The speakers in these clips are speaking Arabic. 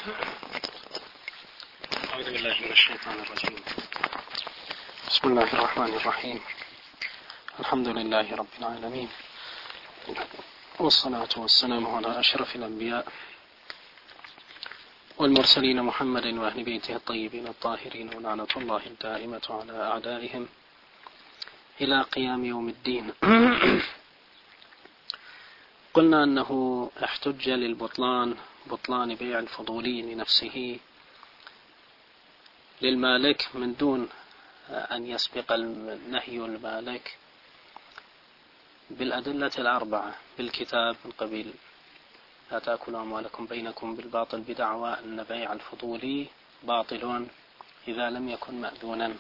أعوذ بالله من الشيطان الرجيم. بسم الله الرحمن الرحيم. الحمد لله رب العالمين، والصلاة والسلام على أشرف الأنبياء والمرسلين محمد وأهل بيته الطيبين الطاهرين، ولعنة الله الدائمة على أعدائهم إلى قيام يوم الدين. قلنا أنه احتج للبطلان، بطلان بيع الفضولي لنفسه للمالك من دون أن يسبق النهي المالك بالأدلة الأربعة بالكتاب من قبيل لا تأكلوا أموالكم بينكم بالباطل بدعوى أن بيع الفضولي باطل إذا لم يكن مأذونا،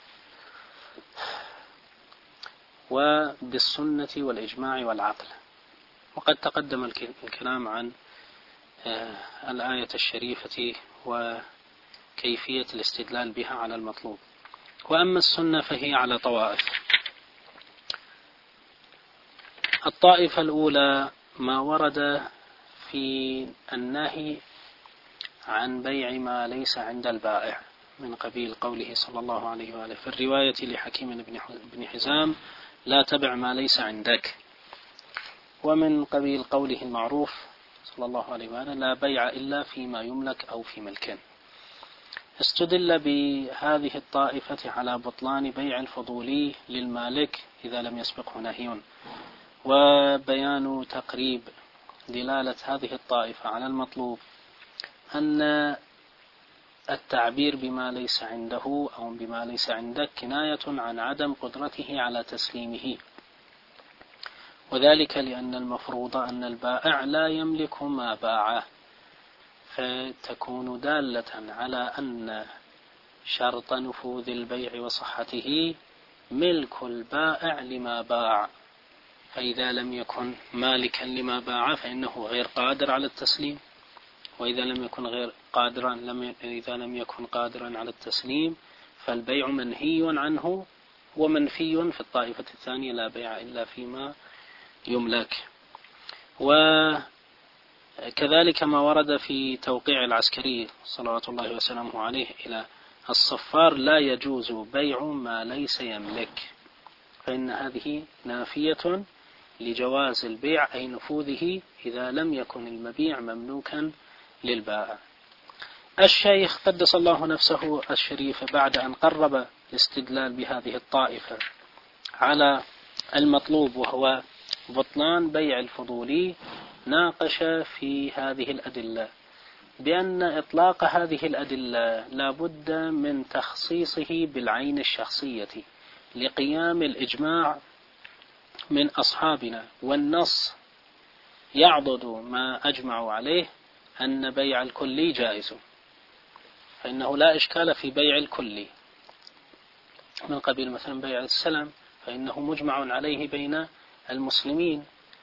وبالسنة والإجماع والعقل. وقد تقدم الكلام عن الآية الشريفة وكيفية الاستدلال بها على المطلوب. وأما السنة فهي على طوائف. الطائفة الأولى ما ورد في النهي عن بيع ما ليس عند البائع من قبيل قوله صلى الله عليه وآله في الرواية لحكيم بن حزام: لا تبع ما ليس عندك. ومن قبيل قوله المعروف صلى الله عليه وآله: لا بيع إلا فيما يملك أو في ملك. استدل بهذه الطائفة على بطلان بيع الفضولي للمالك إذا لم يسبقه نهي. وبيان تقريب دلالة هذه الطائفة على المطلوب أن التعبير بما ليس عنده أو بما ليس عندك كناية عن عدم قدرته على تسليمه، وذلك لأن المفروض أن البائع لا يملك ما باعه، فتكون دالة على أن شرط نفوذ البيع وصحته ملك البائع لما باع، فإذا لم يكن مالكا لما باع فإنه غير قادر على التسليم، وإذا لم يكن قادرا على التسليم فالبيع منهي عنه ومنفي في الطائفة الثانية: لا بيع إلا فيما يملك. وكذلك ما ورد في توقيع العسكري صلوات الله وسلامه عليه إلى الصفار: لا يجوز بيع ما ليس يملك، فإن هذه نافية لجواز البيع أي نفوذه إذا لم يكن المبيع مملوكا للبائع. الشيخ قدس الله نفسه الشريف بعد أن قرب الاستدلال بهذه الطائفة على المطلوب وهو بطلان بيع الفضولي ناقش في هذه الأدلة بأن إطلاق هذه الأدلة لا بد من تخصيصه بالعين الشخصية لقيام الإجماع من أصحابنا، والنص يعضد ما أجمعوا عليه أن بيع الكلي جائز، فإنه لا إشكال في بيع الكلي من قبيل مثلا بيع السلم، فإنه مجمع عليه بين المسلمين،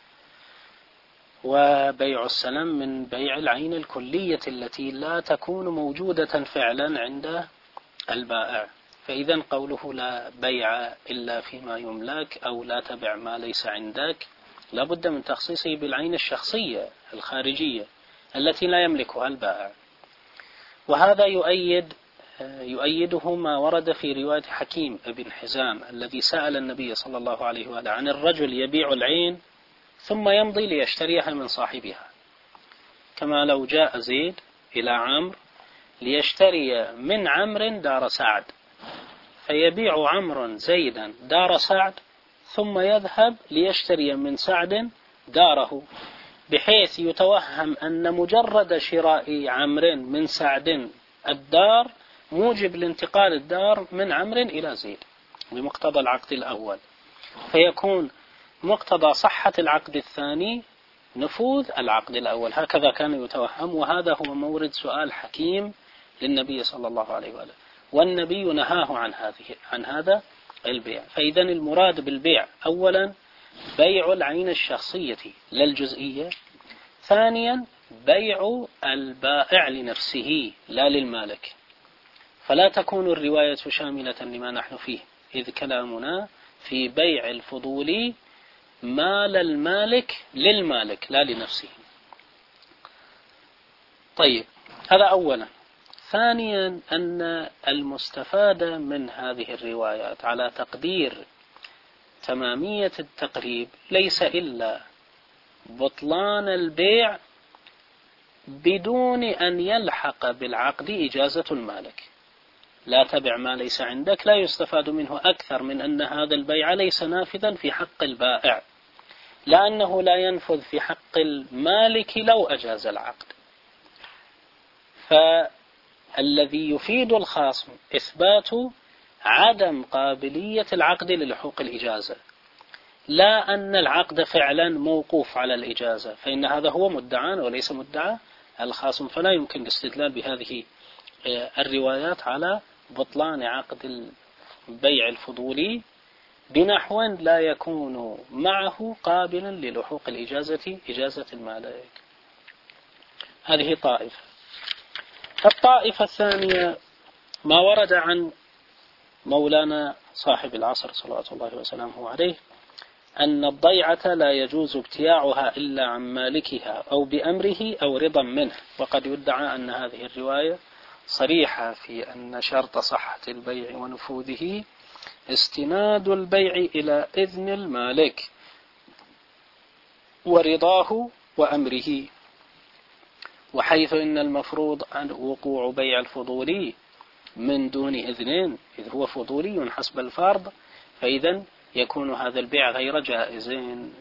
وبيع السلم من بيع العين الكلية التي لا تكون موجودة فعلا عند البائع. فإذا قوله لا بيع إلا فيما يملك أو لا تبع ما ليس عندك لا بد من تخصيصه بالعين الشخصية الخارجية التي لا يملكها البائع. وهذا يؤيده ما ورد في رواية حكيم بن حزام الذي سأل النبي صلى الله عليه وآله عن الرجل يبيع العين ثم يمضي ليشتريها من صاحبها، كما لو جاء زيد إلى عمرو ليشتري من عمرو دار سعد، فيبيع عمرو زيدا دار سعد ثم يذهب ليشتري من سعد داره، بحيث يتوهم أن مجرد شراء عمرو من سعد الدار موجب لانتقال الدار من عمرو إلى زيد بمقتضى العقد الأول، فيكون مقتضى صحة العقد الثاني نفوذ العقد الأول. هكذا كان يتوهم، وهذا هو مورد سؤال حكيم للنبي صلى الله عليه وآله، والنبي نهاه عن هذا البيع. فإذا المراد بالبيع أولا بيع العين الشخصية لا الجزئية، ثانيا بيع البائع لنفسه لا للمالك، فلا تكون الرواية شاملة لما نحن فيه، إذ كلامنا في بيع الفضولي مال المالك للمالك لا لنفسه. طيب، هذا أولا. ثانيا أن المستفاد من هذه الروايات على تقدير تمامية التقريب ليس إلا بطلان البيع بدون أن يلحق بالعقد إجازة المالك. لا تبع ما ليس عندك لا يستفاد منه أكثر من أن هذا البيع ليس نافذا في حق البائع، لأنه لا ينفذ في حق المالك لو أجاز العقد. فالذي يفيد الخصم إثبات عدم قابلية العقد للحوق الإجازة، لا أن العقد فعلا موقوف على الإجازة، فإن هذا هو مدعى وليس مدعى الخصم. فلا يمكن الاستدلال بهذه الروايات على بطلان عقد البيع الفضولي بنحو لا يكون معه قابلا للحوق الإجازة إجازة المالك. هذه طائفة. الطائفة الثانية ما ورد عن مولانا صاحب العصر صلوات الله وسلامه عليه أن الضيعة لا يجوز ابتياعها إلا عن مالكها أو بأمره أو رضا منه. وقد يدعى أن هذه الرواية صريحة في أن شرط صحة البيع ونفوذه استناد البيع إلى إذن المالك ورضاه وأمره، وحيث إن المفروض عن وقوع بيع الفضولي من دون إذنين إذ هو فضولي حسب الفرض، فإذا يكون هذا البيع غير جائزين.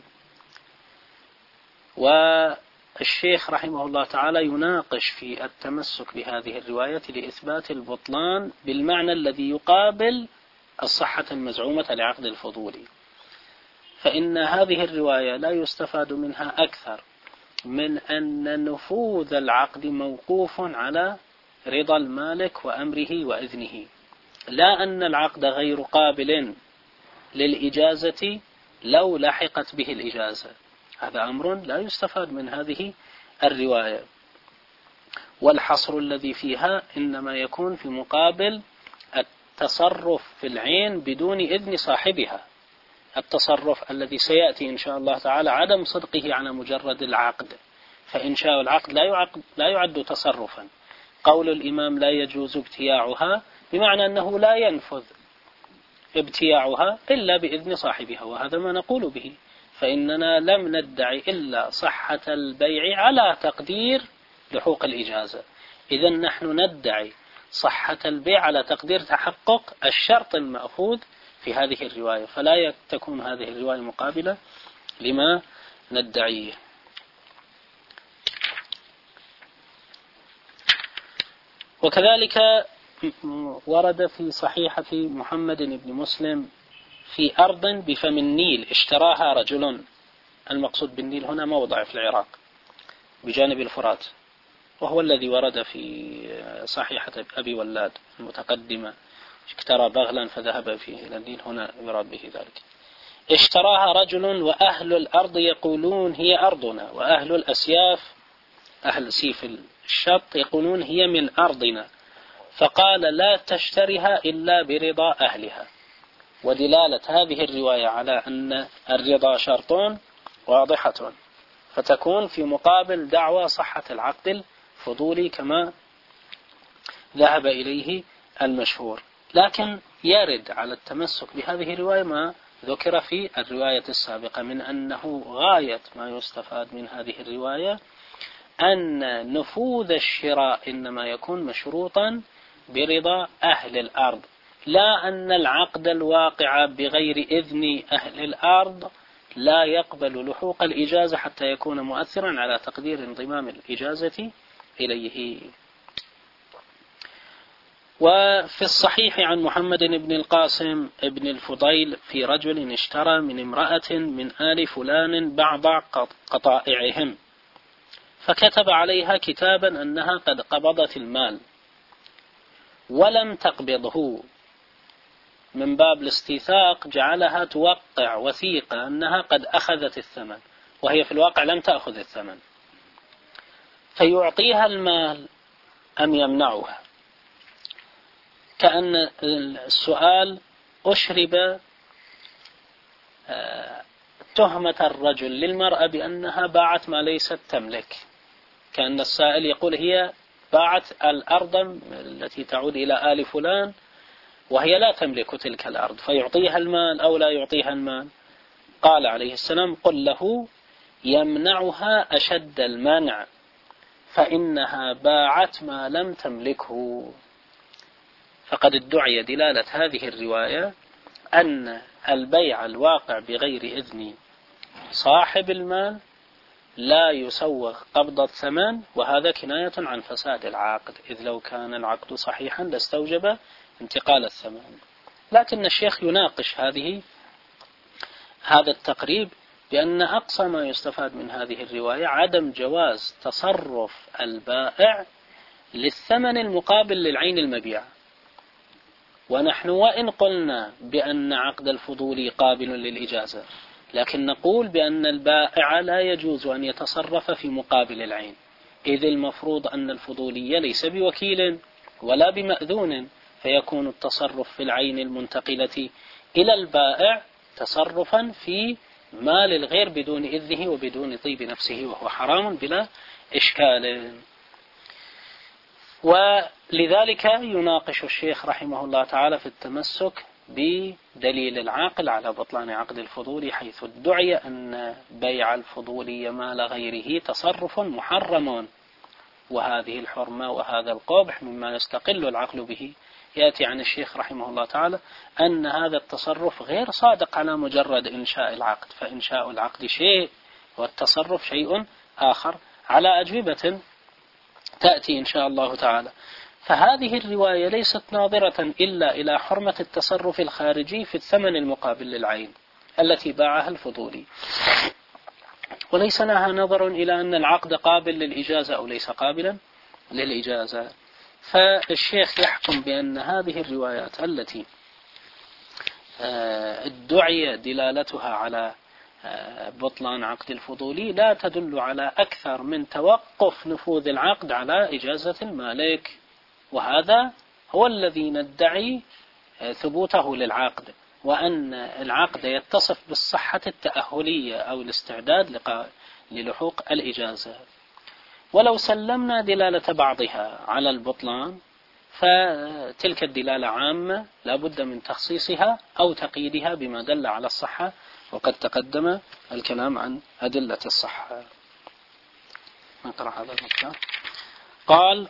والشيخ رحمه الله تعالى يناقش في التمسك بهذه الرواية لإثبات البطلان بالمعنى الذي يقابل الصحة المزعومة لعقد الفضولي. فإن هذه الرواية لا يستفاد منها أكثر من أن نفوذ العقد موقوف على رضا المالك وأمره وإذنه، لا أن العقد غير قابل للإجازة لو لحقت به الإجازة. هذا أمر لا يستفاد من هذه الرواية. والحصر الذي فيها إنما يكون في مقابل التصرف في العين بدون إذن صاحبها، التصرف الذي سيأتي إن شاء الله تعالى عدم صدقه على مجرد العقد، فإنشاء العقد لا يعد تصرفا. قول الإمام لا يجوز ابتياعها بمعنى أنه لا ينفذ ابتياعها إلا بإذن صاحبها، وهذا ما نقول به. فإننا لم ندعي إلا صحة البيع على تقدير لحوق الإجازة، إذن نحن ندعي صحة البيع على تقدير تحقق الشرط المأخوذ في هذه الرواية، فلا تكون هذه الرواية مقابلة لما ندعيه. وكذلك ورد في صحيحة محمد بن مسلم في أرض بفم النيل اشتراها رجل. المقصود بالنيل هنا موضع في العراق بجانب الفرات، وهو الذي ورد في صحيحة أبي ولاد المتقدمة، اشترى بغلا فذهب فيه إلى النيل، هنا يراد به ذلك. اشتراها رجل وأهل الأرض يقولون هي أرضنا، وأهل الأسياف أهل سيف الشط يقولون هي من أرضنا، فقال لا تشتريها إلا برضا أهلها. ودلالة هذه الرواية على أن الرضا شرط واضحة، فتكون في مقابل دعوى صحة العقد الفضولي كما ذهب إليه المشهور. لكن يرد على التمسك بهذه الرواية ما ذكر في الرواية السابقة من أنه غاية ما يستفاد من هذه الرواية أن نفوذ الشراء إنما يكون مشروطا برضا أهل الأرض، لا أن العقد الواقع بغير إذن أهل الأرض لا يقبل لحوق الإجازة حتى يكون مؤثرا على تقدير انضمام الإجازة إليه. وفي الصحيح عن محمد بن القاسم بن الفضيل في رجل اشترى من امرأة من آل فلان بعض قطائعهم، فكتب عليها كتابا أنها قد قبضت المال ولم تقبضه، من باب الاستيثاق جعلها توقع وثيقة أنها قد أخذت الثمن، وهي في الواقع لم تأخذ الثمن، فيعطيها المال أم يمنعها؟ كأن السؤال أشرب تهمة الرجل للمرأة بأنها باعت ما ليست تملك، كأن السائل يقول هي باعت الأرض التي تعود إلى آل فلان وهي لا تملك تلك الأرض، فيعطيها المال أو لا يعطيها المال؟ قال عليه السلام: قل له يمنعها أشد المنع، فإنها باعت ما لم تملكه. فقد ادعي دلالة هذه الرواية أن البيع الواقع بغير إذن صاحب المال لا يسوغ قبض الثمن، وهذا كناية عن فساد العقد، إذ لو كان العقد صحيحا لاستوجب انتقال الثمن. لكن الشيخ يناقش هذا التقريب بأن أقصى ما يستفاد من هذه الرواية عدم جواز تصرف البائع للثمن المقابل للعين المبيع. ونحن وإن قلنا بأن عقد الفضول قابل للإجازة، لكن نقول بأن البائع لا يجوز أن يتصرف في مقابل العين، إذ المفروض أن الفضولي ليس بوكيل ولا بمأذون، فيكون التصرف في العين المنتقلة إلى البائع تصرفا في مال الغير بدون إذنه وبدون طيب نفسه، وهو حرام بلا إشكال. ولذلك يناقش الشيخ رحمه الله تعالى في التمسك بدليل العاقل على بطلان عقد الفضول، حيث ادعي أن بيع الفضولي مال غيره تصرف محرم، وهذه الحرمة وهذا القبح مما يستقل العقل به. يأتي عن الشيخ رحمه الله تعالى أن هذا التصرف غير صادق على مجرد إنشاء العقد، فإنشاء العقد شيء والتصرف شيء آخر، على أجوبة تأتي إن شاء الله تعالى. فهذه الرواية ليست ناظرة إلا إلى حرمة التصرف الخارجي في الثمن المقابل للعين التي باعها الفضولي، وليس لها نظر إلى أن العقد قابل للإجازة أو ليس قابلا للإجازة. فالشيخ يحكم بأن هذه الروايات التي ادعي دلالتها على بطلان عقد الفضولي لا تدل على أكثر من توقف نفوذ العقد على إجازة المالك، وهذا هو الذي ندعي ثبوته للعقد، وأن العقد يتصف بالصحة التأهلية أو الاستعداد للحوق الإجازة. ولو سلمنا دلالة بعضها على البطلان فتلك الدلالة عامة لا بد من تخصيصها أو تقييدها بما دل على الصحة، وقد تقدم الكلام عن أدلة الصحة. نقرأ هذا المقطع. قال: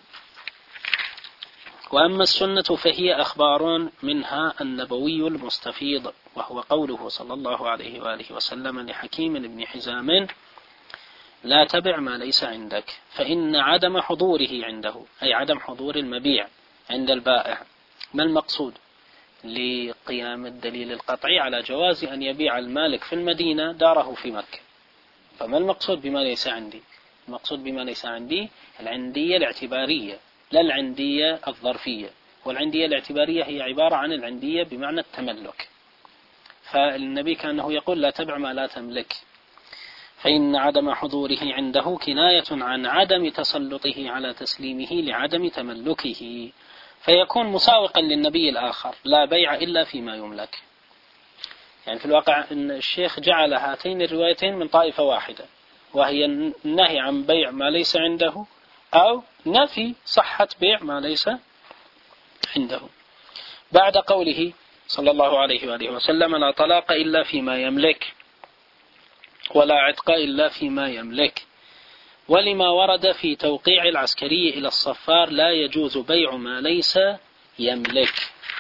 وأما السنة فهي أخبار منها النبوي المستفيض، وهو قوله صلى الله عليه وآله وسلم لحكيم بن حزام: لا تبع ما ليس عندك، فإن عدم حضوره عنده، أي عدم حضور المبيع عند البائع. ما المقصود؟ لقيام الدليل القطعي على جواز أن يبيع المالك في المدينة داره في مكة. فما المقصود بما ليس عندي؟ المقصود بما ليس عندي العندية الاعتبارية، لا العندية الظرفية، والعندية الاعتبارية هي عبارة عن العندية بمعنى التملك. فالنبي كأنه يقول: لا تبع ما لا تملك، فإن عدم حضوره عنده كناية عن عدم تسلطه على تسليمه لعدم تملكه، فيكون مساوقا للنبي الآخر: لا بيع إلا فيما يملك. يعني في الواقع أن الشيخ جعل هاتين الروايتين من طائفة واحدة، وهي النهي عن بيع ما ليس عنده أو نفي صحة بيع ما ليس عنده. بعد قوله صلى الله عليه وآله وسلم: لا طلاق إلا فيما يملك، ولا عتق إلا فيما يملك، ولما ورد في توقيع العسكري إلى الصفار: لا يجوز بيع ما ليس يملك.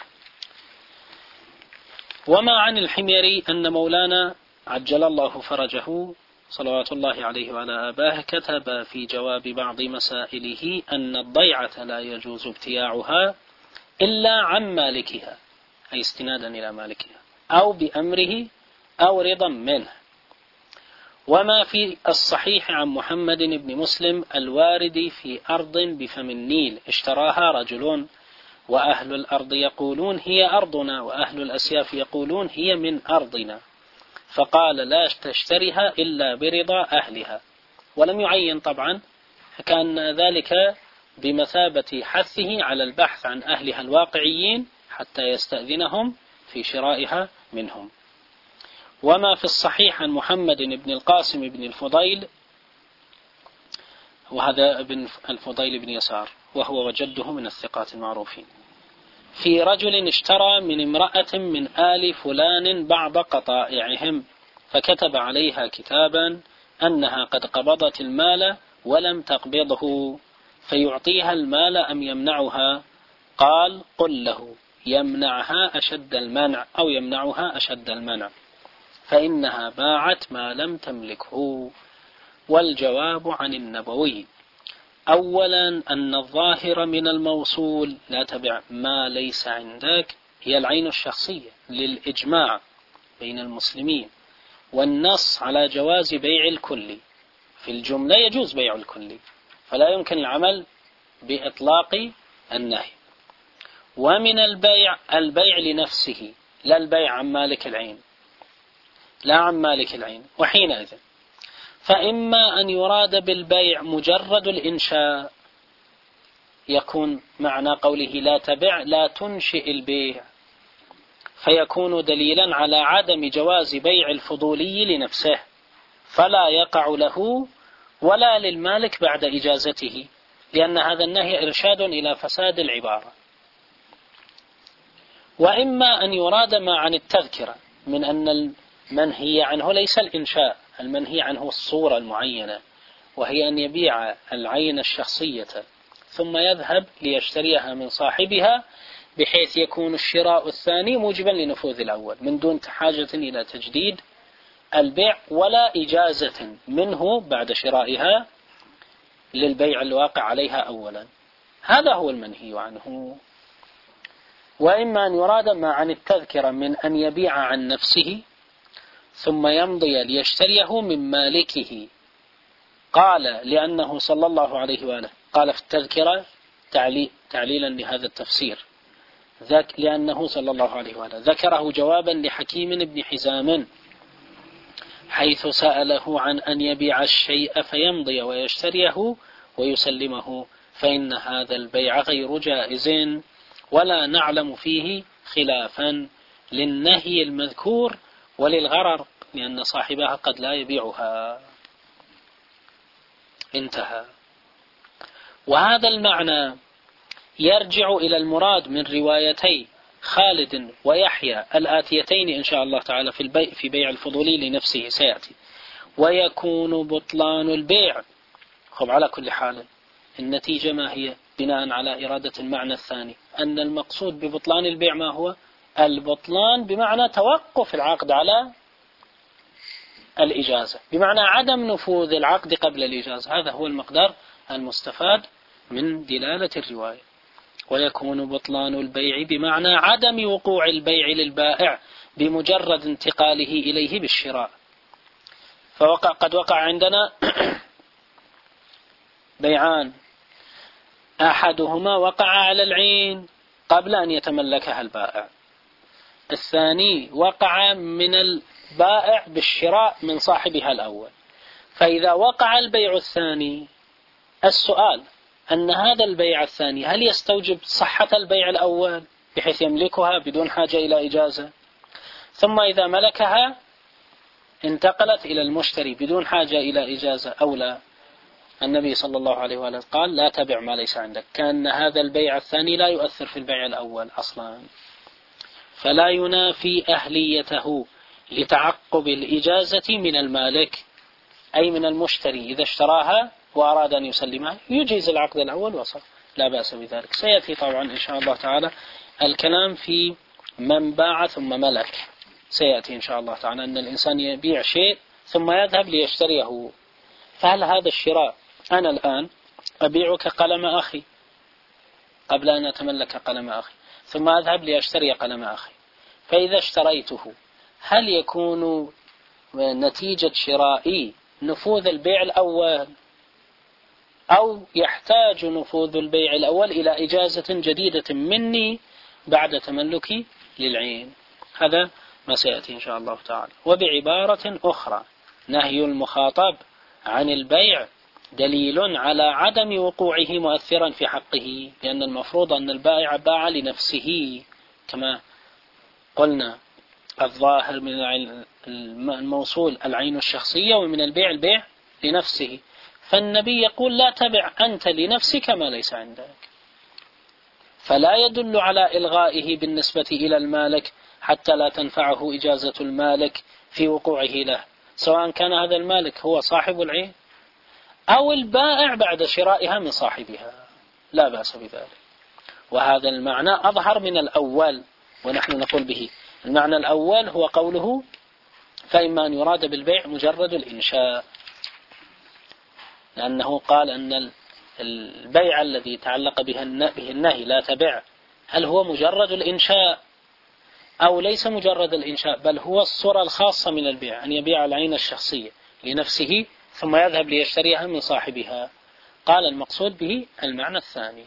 وما عن الحميري أن مولانا عجل الله فرجه صلوات الله عليه وعلى آبائه كتب في جواب بعض مسائله أن الضيعة لا يجوز ابتياعها إلا عن مالكها، أي استنادا إلى مالكها، أو بأمره أو رضا منه. وما في الصحيح عن محمد بن مسلم الوارد في أرض بفم النيل اشتراها رجل، وأهل الأرض يقولون هي أرضنا، وأهل الأسياف يقولون هي من أرضنا، فقال: لا تشتريها إلا برضا أهلها. ولم يعين طبعا، كان ذلك بمثابة حثه على البحث عن أهلها الواقعيين حتى يستأذنهم في شرائها منهم. وما في الصحيح عن محمد بن القاسم بن الفضيل وهذا ابن الفضيل بن يسار وهو وجده من الثقات المعروفين، في رجل اشترى من امرأة من آل فلان بعض قطائعهم، فكتب عليها كتابا أنها قد قبضت المال ولم تقبضه، فيعطيها المال أم يمنعها؟ قال: قل له يمنعها أشد المنع أو يمنعها أشد المنع، فإنها باعت ما لم تملكه. والجواب عن النبوي: أولا أن الظاهر من الموصول لا تبع ما ليس عندك هي العين الشخصية للإجماع بين المسلمين، والنص على جواز بيع الكل، في الجملة يجوز بيع الكل، فلا يمكن العمل بإطلاق النهي. ومن البيع لنفسه لا البيع عن مالك العين، لا عن مالك العين. وحينئذ فإما أن يراد بالبيع مجرد الإنشاء، يكون معنى قوله لا تبع لا تنشئ البيع، فيكون دليلا على عدم جواز بيع الفضولي لنفسه، فلا يقع له ولا للمالك بعد إجازته، لأن هذا النهي إرشاد إلى فساد العبارة. وإما أن يراد ما عن التذكرة، من أن المنهي عنه ليس الإنشاء، المنهي عنه الصورة المعينة، وهي أن يبيع العين الشخصية ثم يذهب ليشتريها من صاحبها، بحيث يكون الشراء الثاني موجبا لنفوذ الأول من دون حاجة إلى تجديد البيع ولا إجازة منه بعد شرائها للبيع الواقع عليها أولا. هذا هو المنهي عنه. وإما أن يراد ما عن التذكرة، من أن يبيع عن نفسه ثم يمضي ليشتريه من مالكه. قال لأنه صلى الله عليه وآله قال في التذكرة تعليلا لهذا التفسير، لأنه صلى الله عليه وآله ذكره جوابا لحكيم بن حزام، حيث سأله عن أن يبيع الشيء فيمضي ويشتريه ويسلمه، فإن هذا البيع غير جائز، ولا نعلم فيه خلافا للنهي المذكور وللغرر، لأن صاحبها قد لا يبيعها. انتهى. وهذا المعنى يرجع إلى المراد من روايتي خالد ويحيى الآتيتين إن شاء الله تعالى في بيع الفضولي لنفسه سيأتي. ويكون بطلان البيع، على كل حال النتيجة ما هي بناء على إرادة المعنى الثاني، أن المقصود ببطلان البيع ما هو؟ البطلان بمعنى توقف العقد على الإجازة، بمعنى عدم نفوذ العقد قبل الإجازة. هذا هو المقدار المستفاد من دلالة الرواية. ويكون بطلان البيع بمعنى عدم وقوع البيع للبائع بمجرد انتقاله إليه بالشراء. قد وقع عندنا بيعان، أحدهما وقع على العين قبل أن يتملكها البائع، الثاني وقع من البائع بالشراء من صاحبها الأول. فإذا وقع البيع الثاني، السؤال أن هذا البيع الثاني هل يستوجب صحة البيع الأول بحيث يملكها بدون حاجة إلى إجازة، ثم إذا ملكها انتقلت إلى المشتري بدون حاجة إلى إجازة أو لا؟ النبي صلى الله عليه وآله قال لا تبع ما ليس عندك، كأن هذا البيع الثاني لا يؤثر في البيع الأول أصلا، فلا ينافي أهليته لتعقب الإجازة من المالك، أي من المشتري إذا اشتراها وأراد أن يسلمها يجيز العقد الأول وصل، لا بأس بذلك. سيأتي طبعا إن شاء الله تعالى الكلام في من باع ثم ملك، سيأتي إن شاء الله تعالى أن الإنسان يبيع شيء ثم يذهب ليشتريه. فهل هذا الشراء أنا الآن أبيعك قلم أخي قبل أن أتملك قلم أخي، ثم أذهب لأشتري قلم أخي، فإذا اشتريته هل يكون نتيجة شرائي نفوذ البيع الأول، أو يحتاج نفوذ البيع الأول إلى إجازة جديدة مني بعد تملكي للعين؟ هذا ما سيأتي إن شاء الله تعالى. وبعبارة أخرى، نهي المخاطب عن البيع دليل على عدم وقوعه مؤثرا في حقه، لأن المفروض أن البائع باع لنفسه كما قلنا، الظاهر من الموصول العين الشخصية، ومن البيع لنفسه، فالنبي يقول لا تبع أنت لنفسك ما ليس عندك، فلا يدل على إلغائه بالنسبة إلى المالك حتى لا تنفعه إجازة المالك في وقوعه له، سواء كان هذا المالك هو صاحب العين أو البائع بعد شرائها من صاحبها، لا بأس بذلك. وهذا المعنى أظهر من الأول، ونحن نقول به. المعنى الأول هو قوله فإما أن يراد بالبيع مجرد الإنشاء، لأنه قال أن البيع الذي تعلق به النهي لا تبع، هل هو مجرد الإنشاء أو ليس مجرد الإنشاء، بل هو الصورة الخاصة من البيع، أن يبيع العين الشخصية لنفسه ثم يذهب ليشتريها من صاحبها. قال المقصود به المعنى الثاني.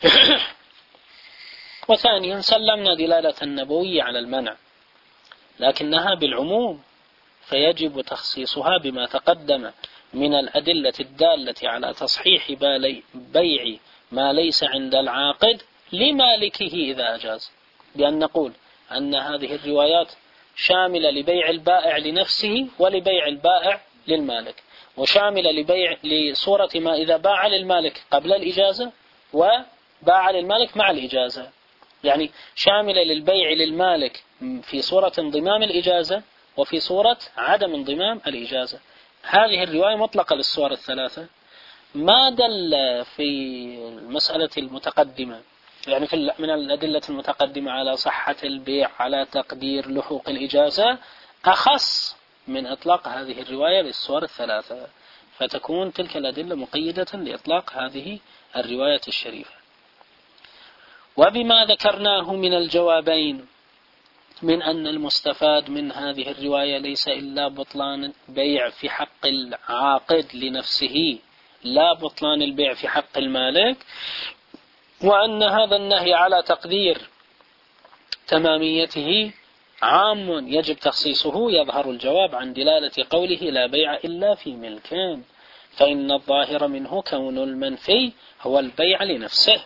وثانيا سلمنا دلالة النبوي على المنع، لكنها بالعموم، فيجب تخصيصها بما تقدم من الأدلة الدالة على تصحيح بيع ما ليس عند العاقد لمالكه إذا أجاز، بأن نقول أن هذه الروايات شاملة لبيع البائع لنفسه ولبيع البائع للمالك، وشاملة لصورة ما إذا باع للمالك قبل الإجازة وباع للمالك مع الإجازة، يعني شاملة للبيع للمالك في صورة انضمام الإجازة وفي صورة عدم انضمام الإجازة. هذه الرواية مطلقة للصور الثلاثة. ما دل في المسألة المتقدمة، يعني من الأدلة المتقدمة على صحة البيع على تقدير لحوق الإجازة، أخص من إطلاق هذه الرواية للصور الثلاثة، فتكون تلك الأدلة مقيدة لإطلاق هذه الرواية الشريفة. وبما ذكرناه من الجوابين من أن المستفاد من هذه الرواية ليس إلا بطلان بيع في حق العاقد لنفسه، لا بطلان البيع في حق المالك، وأن هذا النهي على تقدير تماميته عام يجب تخصيصه، يظهر الجواب عن دلالة قوله لا بيع إلا في ملكين، فإن الظاهر منه كون المنفي هو البيع لنفسه،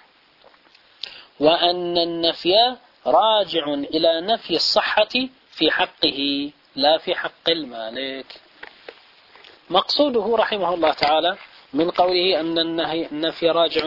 وأن النفي راجع إلى نفي الصحة في حقه لا في حق المالك. مقصوده رحمه الله تعالى من قوله أن النفي راجع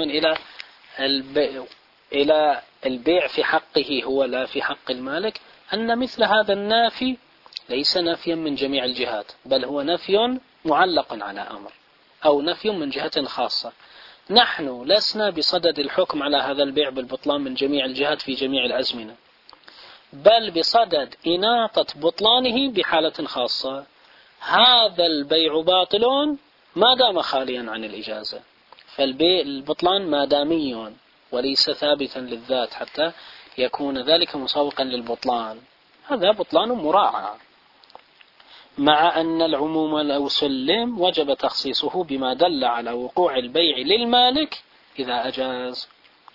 إلى البيع في حقه هو لا في حق المالك، أن مثل هذا النافي ليس نفيا من جميع الجهات، بل هو نفي معلق على أمر أو نفي من جهة خاصة. نحن لسنا بصدد الحكم على هذا البيع بالبطلان من جميع الجهات في جميع الأزمنة، بل بصدد إناطة بطلانه بحالة خاصة. هذا البيع باطل ما دام خاليا عن الإجازة، فالبطلان مادامي وليس ثابتا للذات حتى يكون ذلك مساوقا للبطلان، هذا بطلان مراعى، مع أن العموم لو سلم وجب تخصيصه بما دل على وقوع البيع للمالك إذا أجاز.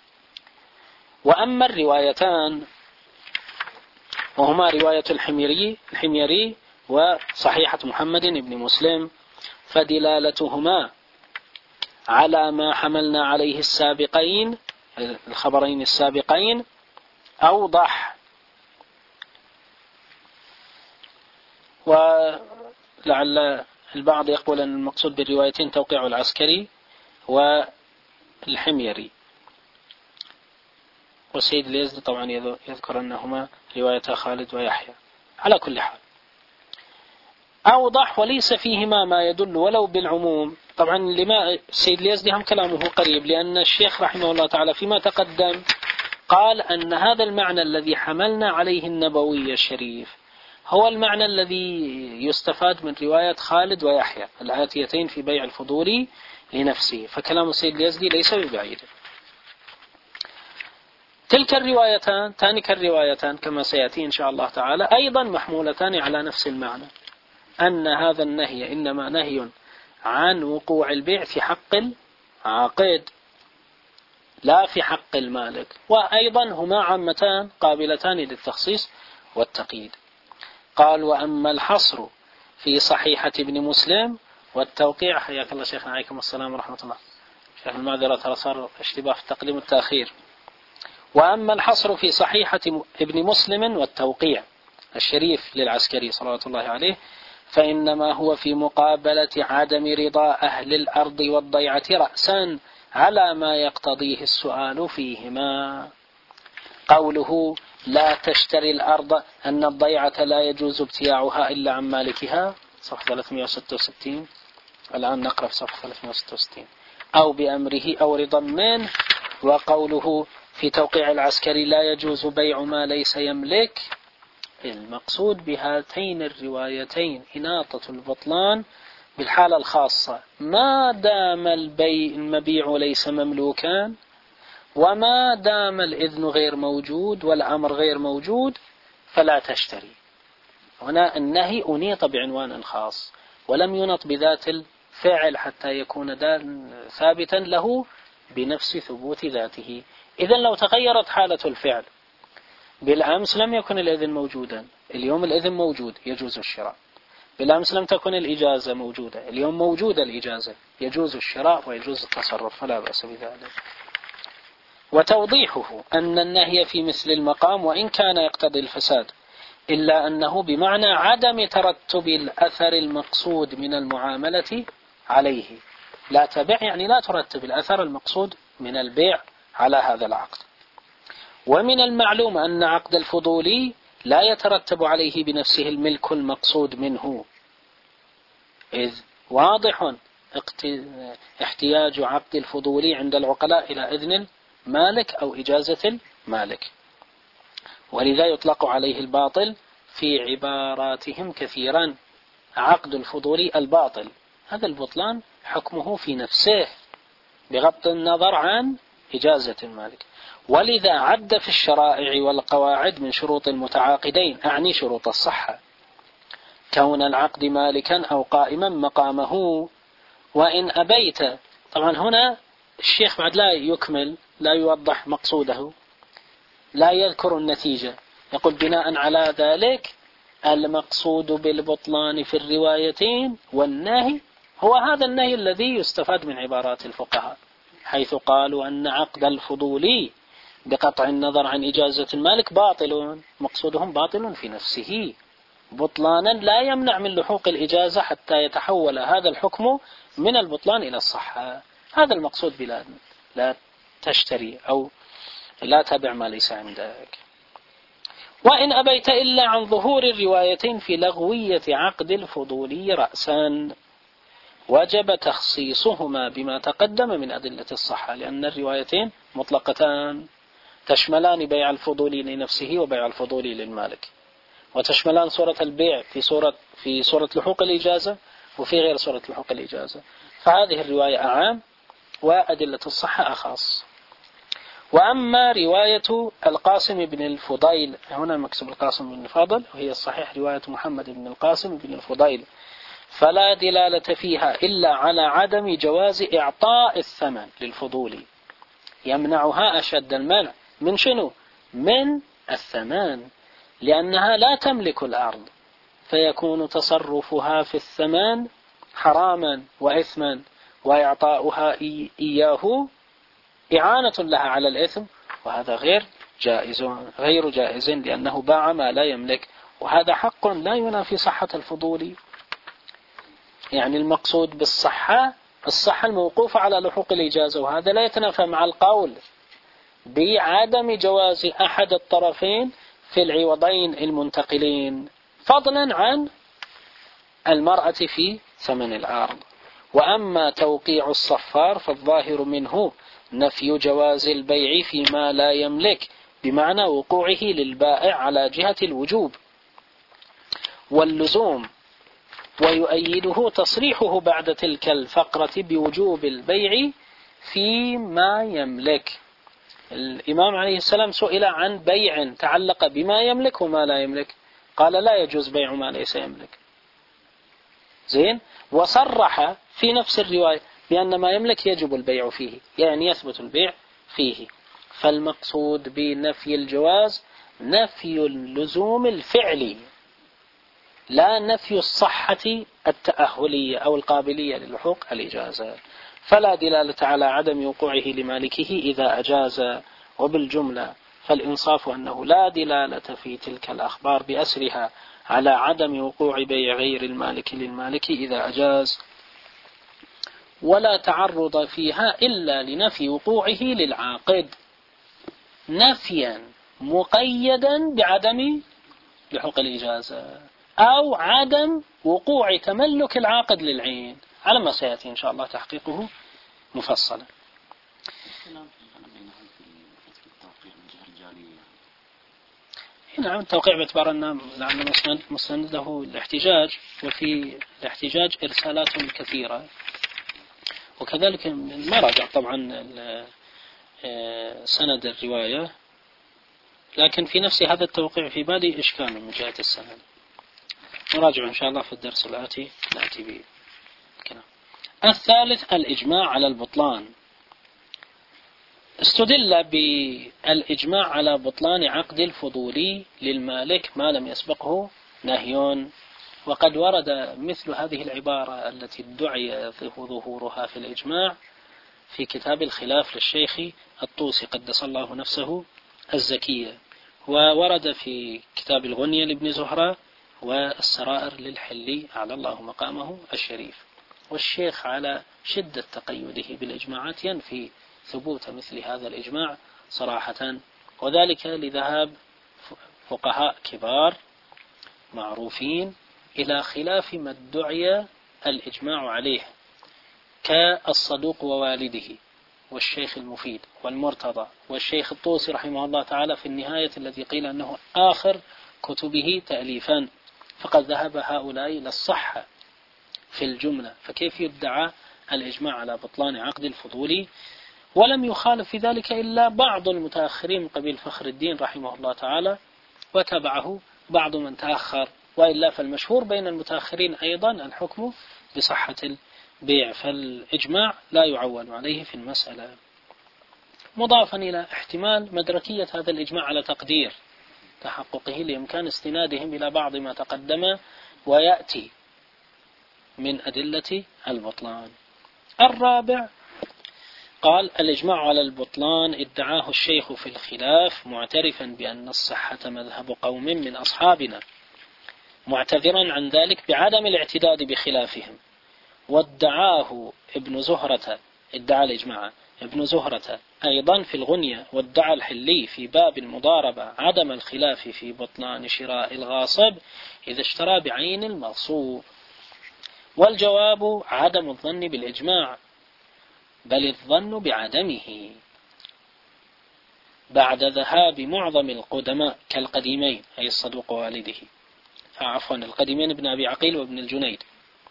وأما الروايتان وهما رواية الحميري وصحيحة محمد بن مسلم، فدلالتهما على ما حملنا عليه الخبرين السابقين أوضح. ولعل البعض يقول أن المقصود بالروايتين توقيع العسكري والحميري، والسيد اليزدي طبعا يذكر أنهما رواية خالد ويحيى. على كل حال أوضح وليس فيهما ما يدل ولو بالعموم. طبعا لما السيد اليزدي هم كلامه قريب، لأن الشيخ رحمه الله تعالى فيما تقدم قال أن هذا المعنى الذي حملنا عليه النبوي الشريف هو المعنى الذي يستفاد من رواية خالد ويحيى الآتيتين في بيع الفضول لنفسه، فكلام السيد اليزدي ليس ببعيد. تلك الروايتان كما سيأتي إن شاء الله تعالى أيضا محمولتان على نفس المعنى، أن هذا النهي إنما نهي عن وقوع البيع في حق العاقد لا في حق المالك، وأيضا هما عامتان قابلتان للتخصيص والتقييد. قال وأما الحصر في صحيحة ابن مسلم والتوقيع، حياك الله شيخنا عليكم السلام ورحمة الله، شيخ المعذرة ترى صار اشتباه في التقديم والتأخير. وأما الحصر في صحيحة ابن مسلم والتوقيع الشريف للعسكري صلوات الله عليه، فإنما هو في مقابلة عدم رضا أهل الأرض والضيعة رأسا على ما يقتضيه السؤال فيهما. قوله لا تشتري الأرض أن الضيعة لا يجوز ابتياعها إلا عن مالكها، صفحة 366. الآن نقرأ في صفحة 366. أو بأمره أو رضا منه. وقوله في توقيع العسكري لا يجوز بيع ما ليس يملك، المقصود بهاتين الروايتين إناطة البطلان بالحالة الخاصة، ما دام المبيع ليس مملوكا، وما دام الإذن غير موجود والأمر غير موجود فلا تشتري. هنا النهي أنيط بعنوان خاص ولم ينط بذات الفعل حتى يكون ثابتا له بنفس ثبوت ذاته. إذن لو تغيرت حالة الفعل، بالأمس لم يكن الإذن موجودا، اليوم الإذن موجود يجوز الشراء. بالأمس لم تكن الإجازة موجودة، اليوم موجودة الإجازة، يجوز الشراء ويجوز التصرف، فلا بأس بذلك. وتوضيحه أن النهي في مثل المقام وإن كان يقتضي الفساد إلا أنه بمعنى عدم ترتب الأثر المقصود من المعاملة عليه. لا تبع يعني لا ترتب الأثر المقصود من البيع على هذا العقد. ومن المعلوم أن عقد الفضولي لا يترتب عليه بنفسه الملك المقصود منه، إذ واضح احتياج عقد الفضولي عند العقلاء إلى إذن المالك أو إجازة المالك، ولذا يطلق عليه الباطل في عباراتهم كثيرا. عقد الفضولي الباطل، هذا البطلان حكمه في نفسه بغض النظر عن إجازة المالك. ولذا عد في الشرائع والقواعد من شروط المتعاقدين، أعني شروط الصحة، كون العقد مالكا أو قائما مقامه. وإن أبيت، طبعا هنا الشيخ بعد لا يكمل، لا يوضح مقصوده، لا يذكر النتيجة، يقول بناء على ذلك المقصود بالبطلان في الروايتين والنهي هو هذا النهي الذي يستفاد من عبارات الفقهاء، حيث قالوا أن عقد الفضولي بقطع النظر عن إجازة المالك باطل، مقصودهم باطل في نفسه بطلانا لا يمنع من لحوق الإجازة حتى يتحول هذا الحكم من البطلان إلى الصحة. هذا المقصود بلا لا تشتري أو لا تبع ما ليس عندك. وإن أبيت إلا عن ظهور الروايتين في لغوية عقد الفضولي رأسا وجب تخصيصهما بما تقدم من أدلة الصحة، لأن الروايتين مطلقتان تشملان بيع الفضولي لنفسه وبيع الفضولي للمالك، وتشملان صورة البيع في صورة لحوق الإجازة وفي غير صورة لحوق الإجازة، فهذه الرواية أعام وأدلة الصحة أخص. وأما رواية القاسم بن الفضيل، هنا مكتوب القاسم بن الفضل وهي الصحيح رواية محمد بن القاسم بن الفضيل، فلا دلالة فيها إلا على عدم جواز إعطاء الثمن للفضولي، يمنعها أشد المنع من شنو؟ من الثمن، لأنها لا تملك الأرض، فيكون تصرفها في الثمن حراما وإثما، وإعطاؤها إياه إعانة لها على الإثم، وهذا غير جائز لأنه باع ما لا يملك، وهذا حق لا ينافي صحة الفضول. يعني المقصود بالصحة الصحة الموقوفة على لحوق الإجازة، وهذا لا يتنافى مع القول بعدم جواز أحد الطرفين في العوضين المنتقلين، فضلا عن المرأة في ثمن الأرض. وأما توقيع الصفار فالظاهر منه نفي جواز البيع فيما لا يملك، بمعنى وقوعه للبائع على جهة الوجوب واللزوم، ويؤيده تصريحه بعد تلك الفقرة بوجوب البيع فيما يملك. الإمام عليه السلام سئل عن بيع تعلق بما يملك وما لا يملك، قال لا يجوز بيع ما ليس يملك. زين، وصرح في نفس الرواية بأن ما يملك يجب البيع فيه، يعني يثبت البيع فيه. فالمقصود بنفي الجواز نفي اللزوم الفعلي، لا نفي الصحة التأهلية أو القابلية للحوق الإجازة. فلا دلالة على عدم وقوعه لمالكه إذا أجاز. وبالجملة فالإنصاف أنه لا دلالة في تلك الأخبار بأسرها على عدم وقوع بيع غير المالك للمالك إذا أجاز، ولا تعرض فيها إلا لنفي وقوعه للعاقد نفيا مقيدا بعدم لحق الإجازة، أو عدم وقوع تملك العاقد للعين، على ما سيأتي إن شاء الله تحقيقه مفصلا. نعم، التوقيع باعتبار أن مسنده الاحتجاج، وفي الاحتجاج إرسالات كثيرة، وكذلك ما راجع طبعا سند الرواية، لكن في نفس هذا التوقيع في بالي إشكال من جهة السند، نراجع إن شاء الله في الدرس الآتي نأتي به. الثالث الإجماع على البطلان. استدل بالإجماع على بطلان عقد الفضولي للمالك ما لم يسبقه نهي، وقد ورد مثل هذه العبارة التي ادعي ظهورها في الإجماع في كتاب الخلاف للشيخ الطوسي قدس الله نفسه الزكية، وورد في كتاب الغنية لابن زهرة، والسرائر للحلي على الله مقامه الشريف. والشيخ على شدة تقيده بالإجماعات ينفي ثبوت مثل هذا الإجماع صراحة، وذلك لذهاب فقهاء كبار معروفين إلى خلاف ما ادعي الإجماع عليه، كالصدوق ووالده والشيخ المفيد والمرتضى والشيخ الطوسي رحمه الله تعالى في النهاية الذي قيل أنه آخر كتبه تأليفا، فقد ذهب هؤلاء إلى الصحة في الجملة، فكيف يدعى الإجماع على بطلان عقد الفضولي؟ ولم يخالف في ذلك إلا بعض المتأخرين من قبيل فخر الدين رحمه الله تعالى، وتبعه بعض من تأخر، وإلا فالمشهور بين المتأخرين أيضا الحكم بصحة البيع، فالإجماع لا يعول عليه في المسألة. مضافا إلى احتمال مدركية هذا الإجماع على تقدير تحققه لإمكان استنادهم إلى بعض ما تقدم ويأتي من أدلة البطلان. الرابع قال الإجماع على البطلان ادعاه الشيخ في الخلاف معترفا بأن الصحة مذهب قوم من أصحابنا، معتذرا عن ذلك بعدم الاعتداد بخلافهم، وادعاه ابن زهرة، ادعى الإجماع ابن زهرة أيضا في الغنية، وادعى الحلي في باب المضاربة عدم الخلاف في بطلان شراء الغاصب إذا اشترى بعين المغصوب. والجواب عدم الظن بالإجماع، بل الظن بعدمه بعد ذهاب معظم القدماء كالقديمين، أي الصدوق ووالده، عفوا القديمين ابن أبي عقيل وابن الجنيد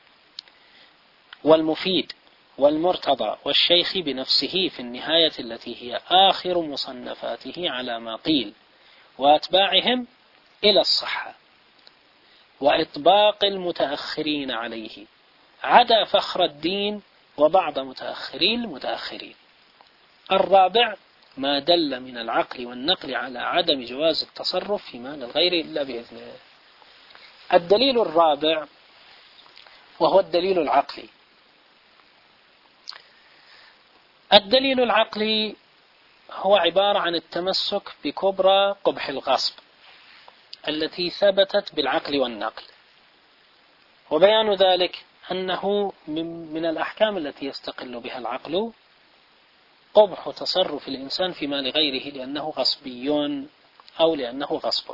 والمفيد والمرتضى والشيخ بنفسه في النهاية التي هي آخر مصنفاته على ما قيل، وأتباعهم إلى الصحة، وإطباق المتأخرين عليه، عدا فخر الدين وبعض متأخري المتأخرين. الرابع ما دل من العقل والنقل على عدم جواز التصرف في مال الغير إلا بإذنه. الدليل الرابع وهو الدليل العقلي. الدليل العقلي هو عبارة عن التمسك بكبرى قبح الغصب التي ثبتت بالعقل والنقل، وبيان ذلك أنه من الأحكام التي يستقل بها العقل قبح تصرف الإنسان في مال غيره لأنه غصبي أو لأنه غصب.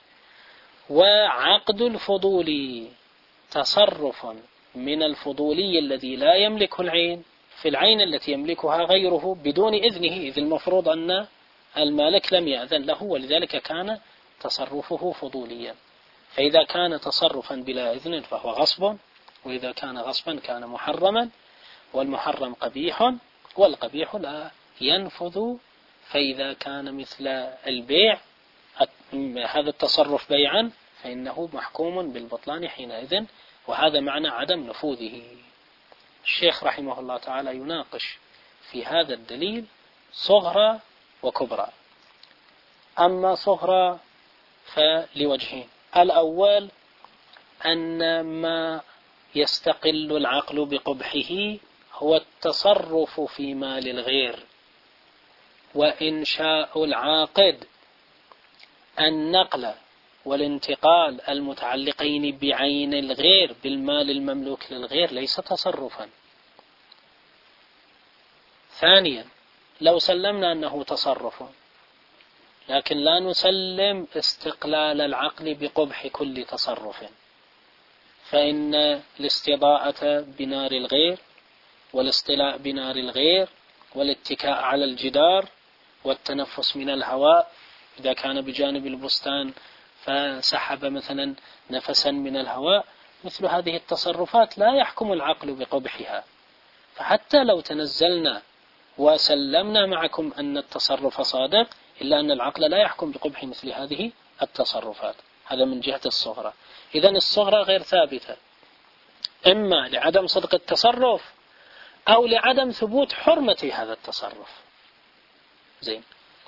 وعقد الفضول تصرف من الفضولي الذي لا يملك العين في العين التي يملكها غيره بدون إذنه، إذ المفروض أن المالك لم يأذن له، ولذلك كان تصرفه فضوليا. فإذا كان تصرفا بلا إذن فهو غصب، وإذا كان غصبا كان محرما، والمحرم قبيح، والقبيح لا ينفذ. فإذا كان مثل البيع هذا التصرف بيعا فإنه محكوم بالبطلان حينئذ، وهذا معنى عدم نفوذه. الشيخ رحمه الله تعالى يناقش في هذا الدليل صغرى وكبرى. أما صغرى فلوجهين: الأول أن ما يستقل العقل بقبحه هو التصرف في مال الغير، وإنشاء العاقد النقل والانتقال المتعلقين بعين الغير بالمال المملوك للغير ليس تصرفا. ثانيا، لو سلمنا أنه تصرف لكن لا نسلم استقلال العقل بقبح كل تصرف، فإن الاستضاءة بنار الغير والاصطلاء بنار الغير والاتكاء على الجدار والتنفس من الهواء، إذا كان بجانب البستان فسحب مثلا نفسا من الهواء، مثل هذه التصرفات لا يحكم العقل بقبحها. فحتى لو تنزلنا وسلمنا معكم أن التصرف صادق، إلا أن العقل لا يحكم بقبح مثل هذه التصرفات. هذا من جهة الصغرى. إذن الصغرى غير ثابتة، إما لعدم صدق التصرف أو لعدم ثبوت حرمة هذا التصرف. زين.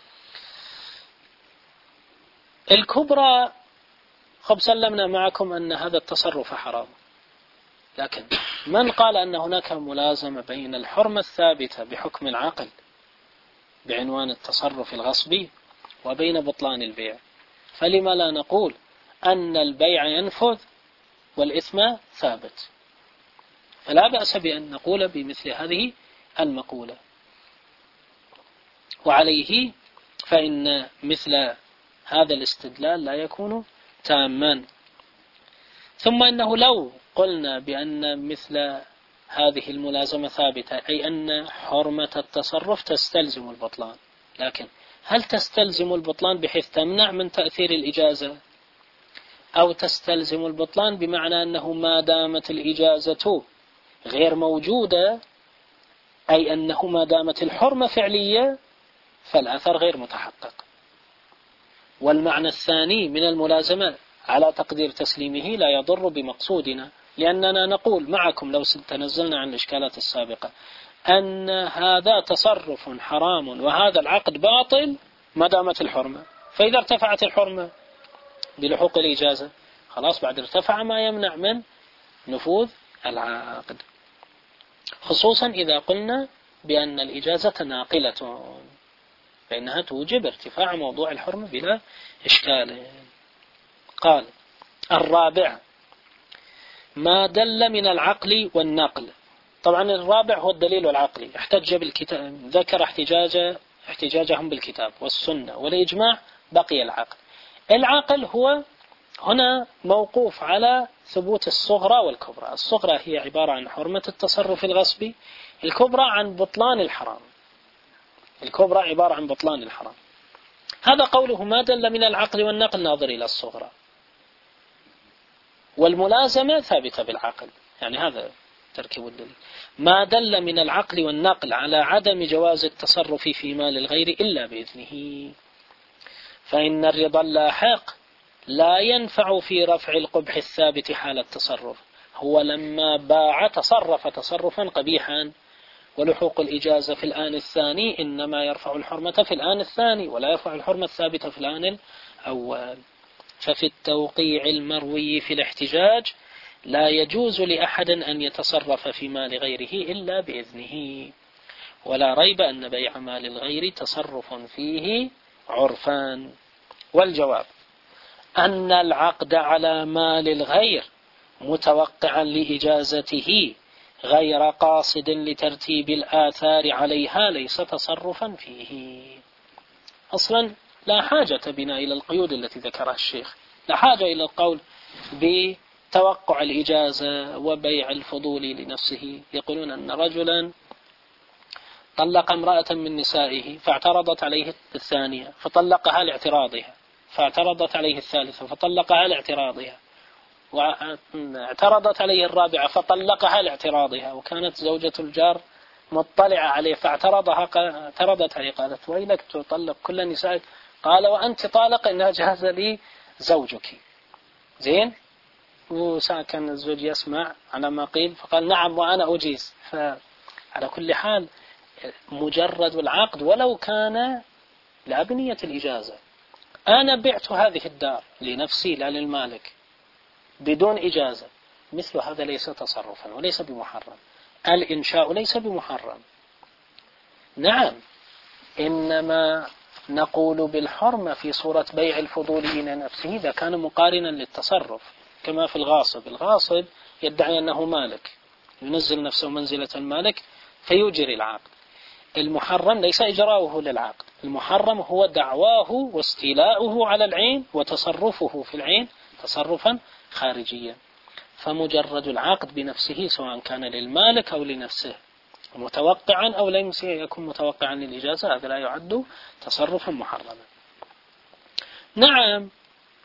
الكبرى خب سلمنا معكم أن هذا التصرف حرام، لكن من قال أن هناك ملازمة بين الحرمة الثابتة بحكم العقل بعنوان التصرف الغصبي وبين بطلان البيع؟ فلما لا نقول أن البيع ينفذ والإثم ثابت؟ فلا بأس بأن نقول بمثل هذه المقولة. وعليه فإن مثل هذا الاستدلال لا يكون تاما. ثم أنه لو قلنا بأن مثل هذه الملازمة ثابتة، أي أن حرمة التصرف تستلزم البطلان، لكن هل تستلزم البطلان بحيث تمنع من تأثير الإجازة، أو تستلزم البطلان بمعنى أنه ما دامت الإجازة غير موجودة، أي أنه ما دامت الحرمة فعلية فالأثر غير متحقق؟ والمعنى الثاني من الملازمة على تقدير تسليمه لا يضر بمقصودنا، لأننا نقول معكم لو تنزلنا عن الإشكالات السابقة أن هذا تصرف حرام وهذا العقد باطل ما دامت الحرمة، فإذا ارتفعت الحرمة بلحوق الإجازة خلاص بعد ارتفع ما يمنع من نفوذ العقد، خصوصا إذا قلنا بأن الإجازة ناقلة فإنها توجب ارتفاع موضوع الحرمة بلا إشكال. قال: الرابع ما دل من العقل والنقل. طبعا الرابع هو الدليل العقلي، احتج بالكتاب، ذكر احتجاجهم بالكتاب والسنة والإجماع، بقي العقل. العقل هو هنا موقوف على ثبوت الصغرى والكبرى. الصغرى هي عبارة عن حرمة التصرف الغصبي، الكبرى عن بطلان الحرام. الكبرى عبارة عن بطلان الحرام. هذا قوله ما دل من العقل والنقل ناظر إلى الصغرى، والملازمة ثابتة بالعقل، يعني هذا تركيب الدليل. ما دل من العقل والنقل على عدم جواز التصرف في مال الغير إلا بإذنه، فإن الرضا اللاحق لا ينفع في رفع القبح الثابت حال التصرف. هو لما باع تصرف تصرفا قبيحا، ولحوق الإجازة في الآن الثاني إنما يرفع الحرمة في الآن الثاني ولا يرفع الحرمة الثابتة في الآن الأول. ففي التوقيع المروي في الاحتجاج لا يجوز لأحد أن يتصرف في مال غيره إلا بإذنه، ولا ريب أن بيع مال الغير تصرف فيه عرفان. والجواب أن العقد على مال الغير متوقعا لإجازته غير قاصد لترتيب الآثار عليها ليس تصرفا فيه. أصلا لا حاجة بنا إلى القيود التي ذكرها الشيخ، لا حاجة إلى القول بتوقع الإجازة وبيع الفضول لنفسه. يقولون أن رجلا طلق امرأة من نسائه فاعترضت عليه الثانية فطلقها لاعتراضها، فاعترضت عليه الثالثة فطلقها لاعتراضها، واعترضت عليه الرابعة فطلقها لاعتراضها، وكانت زوجة الجار مطلعة عليه اعترضت عليه، قالت ويلك تطلق كل نسائك؟ قال وأنت طالق إنها جاز لي زوجك. زين. وكان الزوج يسمع على ما قيل فقال نعم وأنا أجيز. فعلى كل حال مجرد العقد ولو كان لأبنية الإجازة، أنا بعت هذه الدار لنفسي لا للمالك بدون إجازة، مثل هذا ليس تصرفا وليس بمحرم. الإنشاء ليس بمحرم، نعم، إنما نقول بالحرمة في صورة بيع الفضولي نفسه إذا كان مقارنا للتصرف، كما في الغاصب. الغاصب يدعي أنه مالك، ينزل نفسه منزلة المالك فيجري العقد. المحرم ليس إجراؤه للعقد، المحرم هو دعواه واستيلاؤه على العين وتصرفه في العين تصرفا خارجيا. فمجرد العقد بنفسه سواء كان للمالك أو لنفسه متوقعا أو لم يكن متوقعا للإجازة، هذا لا يعد تصرفا محرما. نعم،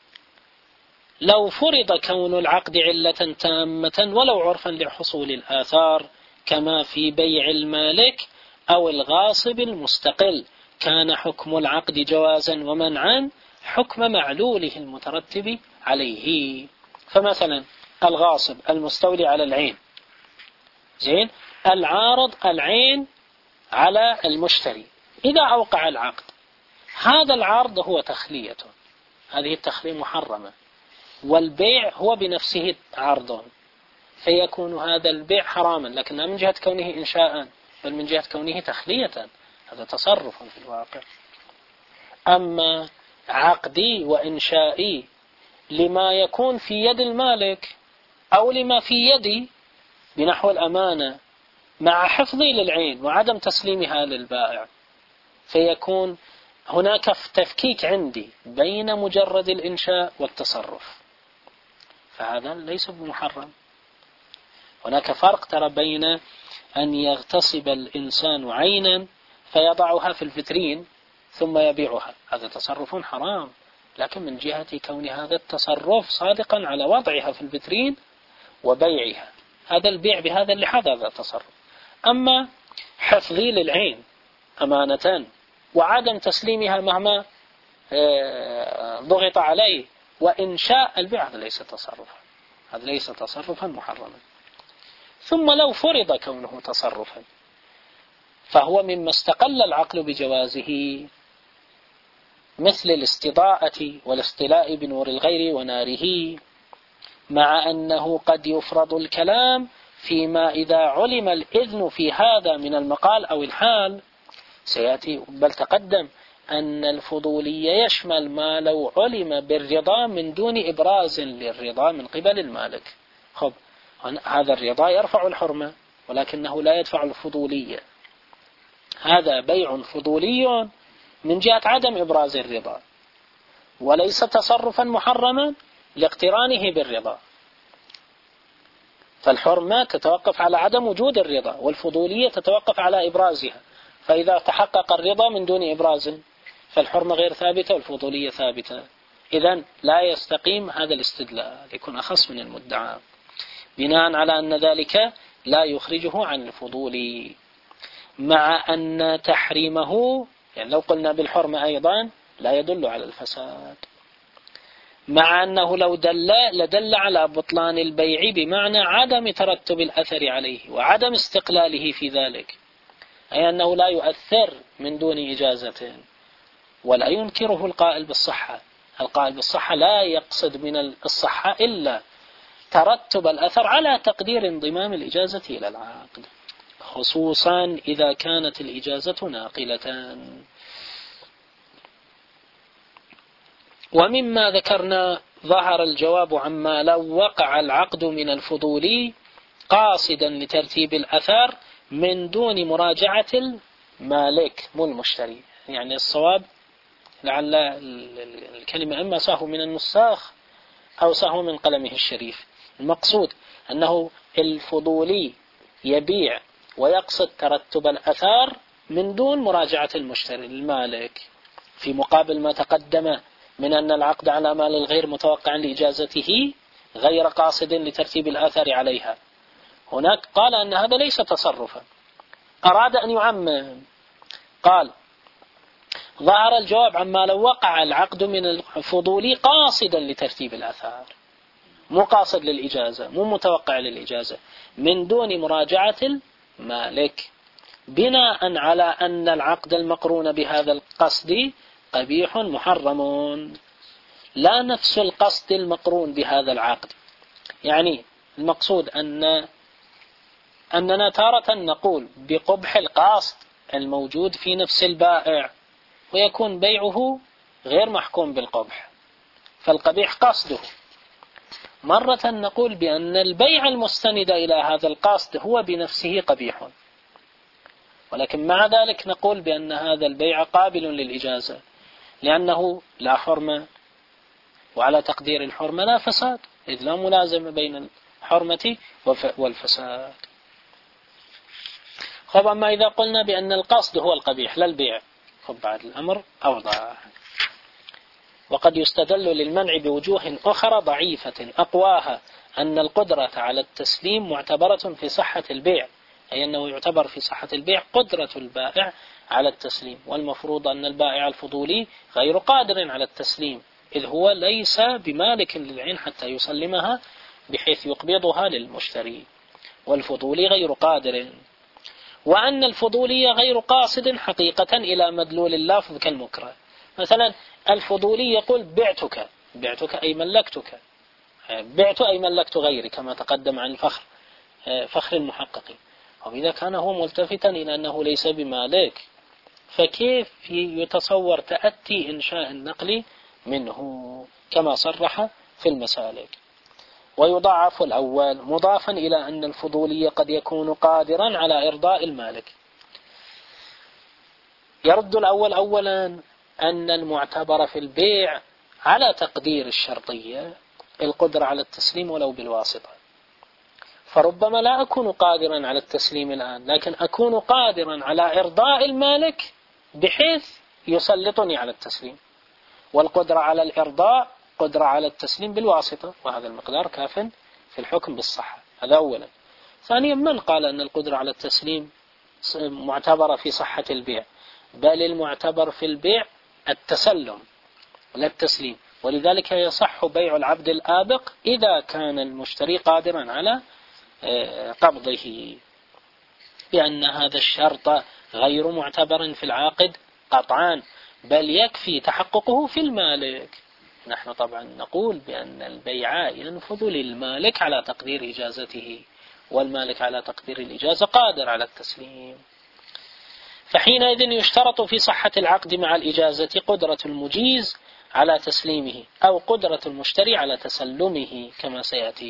لو فرض كون العقد علة تامة ولو عرفا لحصول الآثار كما في بيع المالك أو الغاصب المستقل، كان حكم العقد جوازا ومنعا حكم معلوله المترتب عليه. فمثلا الغاصب المستولي على العين، زين، العارض العين على المشتري، إذا أوقع العقد هذا العرض هو تخلية، هذه التخلية محرمة، والبيع هو بنفسه عرض، فيكون هذا البيع حراما، لكنها من جهة كونه إنشاء بل من جهة كونه تخلية، هذا تصرف في الواقع. أما عقدي وإنشائي لما يكون في يد المالك أو لما في يدي بنحو الأمانة مع حفظي للعين وعدم تسليمها للبائع، فيكون هناك تفكيك عندي بين مجرد الإنشاء والتصرف، فهذا ليس بمحرم. هناك فرق ترى بين أن يغتصب الإنسان عينا فيضعها في الفترين ثم يبيعها، هذا تصرف حرام، لكن من جهة كون هذا التصرف صادقا على وضعها في الفترين وبيعها، هذا البيع بهذا اللحاظ هذا تصرف. أما حفظي للعين أمانة وعدم تسليمها مهما ضغط عليه وإنشاء البيع، هذا ليس تصرفا، هذا ليس تصرفا محرما. ثم لو فرض كونه تصرفا فهو مما استقل العقل بجوازه، مثل الاستضاءة والاستيلاء بنور الغير وناره، مع أنه قد يفرض الكلام فيما إذا علم الإذن في هذا من المقال أو الحال. سيأتي بل تقدم أن الفضولي يشمل ما لو علم بالرضا من دون إبراز للرضا من قبل المالك. خب، هذا الرضا يرفع الحرمة ولكنه لا يدفع الفضولية، هذا بيع فضولي من جهة عدم إبراز الرضا، وليس تصرفا محرما لاقترانه بالرضا. فالحرمة تتوقف على عدم وجود الرضا، والفضولية تتوقف على إبرازها، فإذا تحقق الرضا من دون إبراز فالحرمة غير ثابتة والفضولية ثابتة. إذن لا يستقيم هذا الاستدلال، يكون أخص من المدعى، بناء على أن ذلك لا يخرجه عن الفضول، مع أن تحريمه يعني لو قلنا بالحرمة أيضا لا يدل على الفساد، مع أنه لو لدل على بطلان البيع بمعنى عدم ترتب الأثر عليه وعدم استقلاله في ذلك، أي أنه لا يؤثر من دون إجازة. ولا ينكره القائل بالصحة، القائل بالصحة لا يقصد من الصحة إلا ترتب الأثر على تقدير انضمام الإجازة إلى العقد، خصوصا إذا كانت الإجازة ناقلة. ومما ذكرنا ظهر الجواب عما لو وقع العقد من الفضول قاصدا لترتيب الأثر من دون مراجعة المالك مو المشتري. يعني الصواب لعل الكلمة إما سهو من النساخ أو سهو من قلمه الشريف، المقصود أنه الفضولي يبيع ويقصد ترتب الأثار من دون مراجعة المشتري المالك، في مقابل ما تقدم من أن العقد على مال الغير متوقع لإجازته غير قاصد لترتيب الآثار عليها. هناك قال أن هذا ليس تصرفا، أراد أن يعمم، قال ظهر الجواب عما لو وقع العقد من الفضول قاصدا لترتيب الآثار، مو قاصد للإجازة، مو متوقع للإجازة، من دون مراجعة المالك، بناء على أن العقد المقرون بهذا القصد قبيح محرم، لا نفس القصد المقرون بهذا العقد. يعني المقصود أننا تارة نقول بقبح القصد الموجود في نفس البائع، ويكون بيعه غير محكوم بالقبح، فالقبيح قصده. مرة نقول بأن البيع المستند إلى هذا القصد هو بنفسه قبيح، ولكن مع ذلك نقول بأن هذا البيع قابل للإجازة، لأنه لا حرمة، وعلى تقدير الحرمة لا فساد، إذ لا ملازمة بين الحرمة والفساد. أما إذا قلنا بأن القصد هو القبيح لا البيع، بعد الأمر أوضح. وقد يستدل للمنع بوجوه أخرى ضعيفة أقواها أن القدرة على التسليم معتبرة في صحة البيع، أي أنه يعتبر في صحة البيع قدرة البائع على التسليم، والمفروض أن البائع الفضولي غير قادر على التسليم، إذ هو ليس بمالك للعين حتى يسلمها بحيث يقبضها للمشتري، والفضولي غير قادر. وأن الفضولي غير قاصد حقيقة إلى مدلول اللفظ كالمكره. مثلا الفضولي يقول بعتك أي ملكتك، بعت أي ملكت غيري، كما تقدم عن فخر المحققين. وإذا كان هو ملتفتا إلى أنه ليس بمالك، فكيف يتصور تأتي إنشاء النقل منه كما صرح في المسالك؟ ويضاعف الأول مضافا إلى أن الفضولي قد يكون قادرا على إرضاء المالك. يرد الأول أولا أن المعتبر في البيع على تقدير الشرطية القدرة على التسليم ولو بالواسطة، فربما لا أكون قادرا على التسليم الآن، لكن أكون قادرا على إرضاء المالك بحيث يسلطني على التسليم، والقدرة على الإرضاء قدرة على التسليم بالواسطة، وهذا المقدار كاف في الحكم بالصحة. هذا أولا. ثانيا، من قال أن القدرة على التسليم معتبرة في صحة البيع؟ بل المعتبر في البيع التسلم لا التسليم، ولذلك يصح بيع العبد الآبق إذا كان المشتري قادرا على قبضه، بأن هذا الشرط غير معتبر في العاقد قطعا، بل يكفي تحققه في المالك. نحن طبعا نقول بأن البيع ينفذ للمالك على تقدير إجازته، والمالك على تقدير الإجازة قادر على التسليم، فحينئذ يشترط في صحة العقد مع الإجازة قدرة المجيز على تسليمه أو قدرة المشتري على تسلمه كما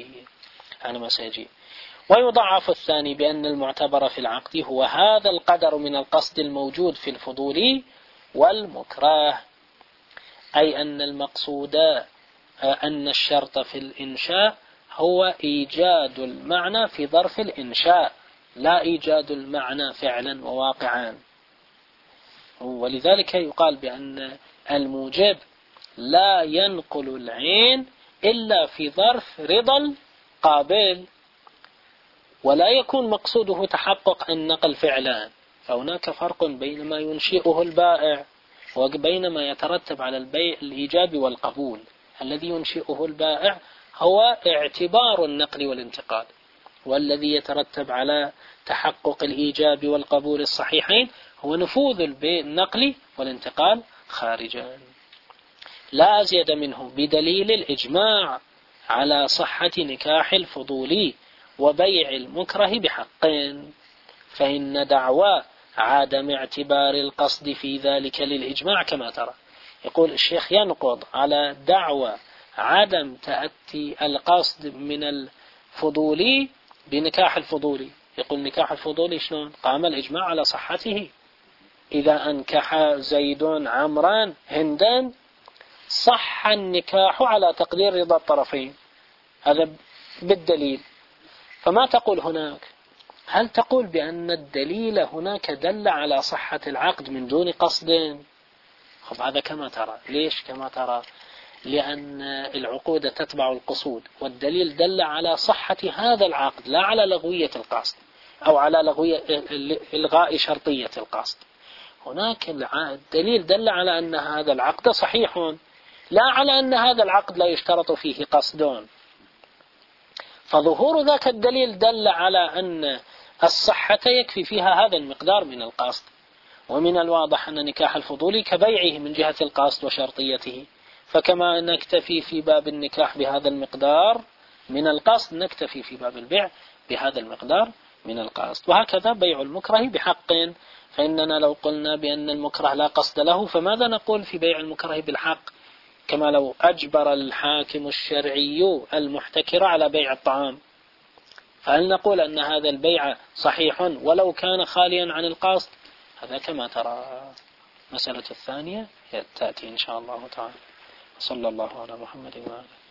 سيجي. ويضعف الثاني بأن المعتبر في العقد هو هذا القدر من القصد الموجود في الفضولي والمكره، أي أن المقصود أن الشرط في الإنشاء هو إيجاد المعنى في ظرف الإنشاء، لا إيجاد المعنى فعلا وواقعا. ولذلك يقال بأن الموجب لا ينقل العين إلا في ظرف رضا القابل، ولا يكون مقصوده تحقق النقل فعلا، فهناك فرق بين ما ينشئه البائع وبين ما يترتب على البيع الإيجاب والقبول. الذي ينشئه البائع هو اعتبار النقل والانتقال، والذي يترتب على تحقق الإيجاب والقبول الصحيحين هو نفوذ النقل والانتقال خارجا. لا أزيد منه بدليل الإجماع على صحة نكاح الفضولي وبيع المكره بحقين، فإن دعوى عدم اعتبار القصد في ذلك للإجماع كما ترى. يقول الشيخ ينقض على دعوى عدم تأتي القصد من الفضولي بنكاح الفضولي. يقول نكاح الفضولي شلون؟ قام الإجماع على صحته، إذا أنكح زيد عمران هندا صح النكاح على تقدير رضا الطرفين، هذا بالدليل. فما تقول هناك؟ هل تقول بأن الدليل هناك دل على صحة العقد من دون قصد؟ هذا كما ترى. ليش كما ترى؟ لأن العقود تتبع القصود، والدليل دل على صحة هذا العقد لا على لغوية القصد أو على إلغاء شرطية القصد. هناك الدليل دل على أن هذا العقد صحيح، لا على أن هذا العقد لا يشترط فيه قصد. فظهور ذاك الدليل دل على أن الصحة يكفي فيها هذا المقدار من القصد. ومن الواضح أن نكاح الفضولي كبيعه من جهة القصد وشرطيته، فكما نكتفي في باب النكاح بهذا المقدار من القصد نكتفي في باب البيع بهذا المقدار من القصد. وهكذا بيع المكره بحق فإننا لو قلنا بأن المكره لا قصد له فماذا نقول في بيع المكره بالحق؟ كما لو أجبر الحاكم الشرعي المحتكر على بيع الطعام، فهل نقول أن هذا البيع صحيح ولو كان خاليا عن القصد؟ هذا كما ترى. مسألة الثانية تأتي إن شاء الله تعالى. صلى الله على محمد وعلى